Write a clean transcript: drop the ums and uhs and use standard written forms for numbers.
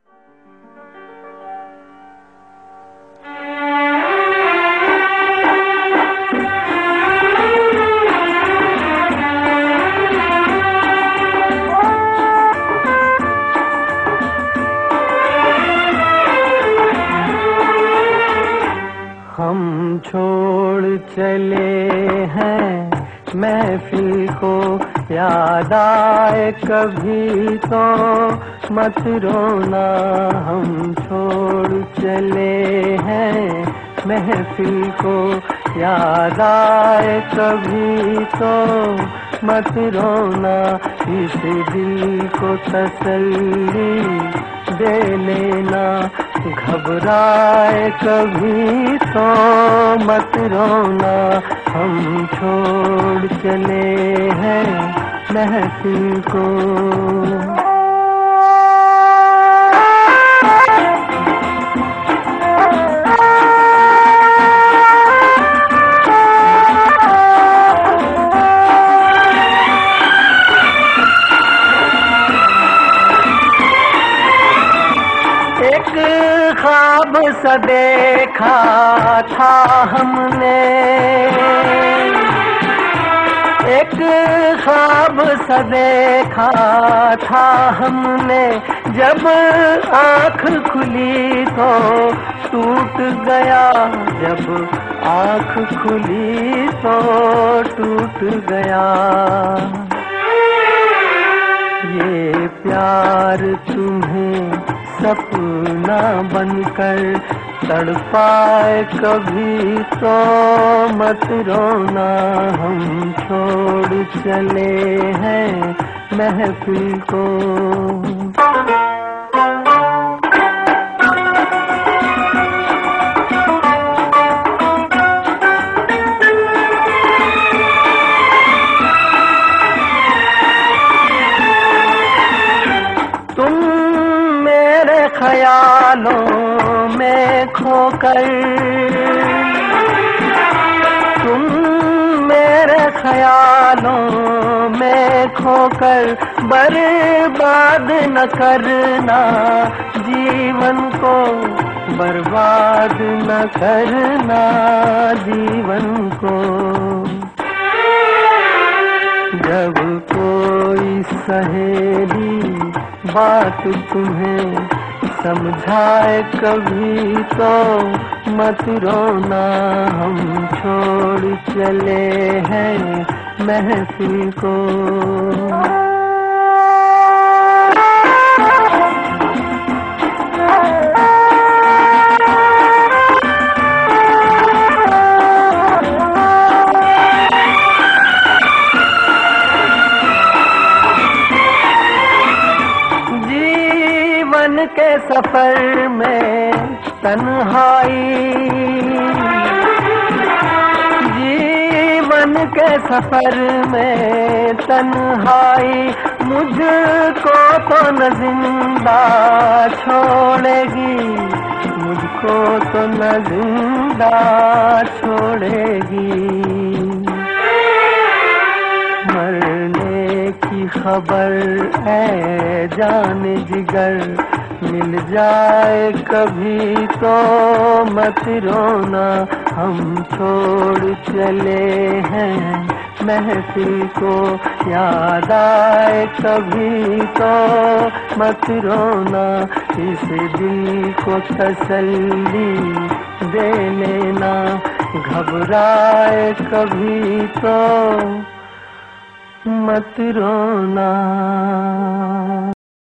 हम छोड़ चले हैं महफिल को, याद आए कभी तो मत रोना। हम छोड़ चले हैं महफिल को, याद आए कभी तो मत रोना। इस दिल को तसल्ली दे लेना, घबराए कभी तो मत रोना। हम छोड़ चले हैं महफिल को। एक ख्वाब सा देखा था हमने, एक ख्वाब सा देखा था हमने। जब आँख खुली तो टूट गया, जब आँख खुली तो टूट गया। ये प्यार तुम्हें सपना बनकर तड़पाए कभी तो मत रोना। हम छोड़ चले हैं महफिल को। ख्यालों में खोकर, तुम मेरे ख्यालों में खोकर बर्बाद न करना जीवन को, बर्बाद न करना जीवन को। जब कोई सहेली बात तुम्हें समझाए कभी तो मत रोना। हम छोड़ चले हैं महफिल को। जीवन के सफर में तन्हाई, जीवन के सफर में तन्हाई मुझको तो न जिंदा छोड़ेगी, मुझको तो न जिंदा छोड़ेगी। मरने की खबर है जान जिगर मिल जाए कभी तो मत रोना। हम छोड़ चले हैं महफिल को, याद आए कभी तो मत रोना। इस दिल को तसल्ली दे लेना, घबराए कभी तो मत रोना।